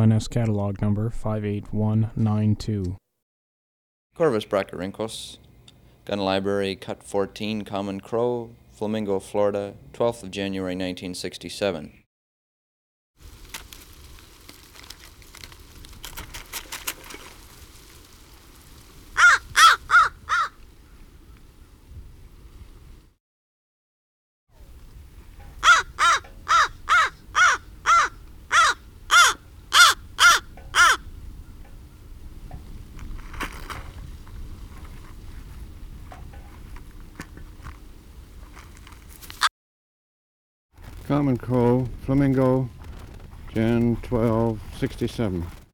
ONS catalog number 58192. Corvus brachyrhynchus, Gun Library, Cut 14, Common Crow, Flamingo, Florida, 12th of January 1967. Common Crow, Flamingo, Jan 12, 67.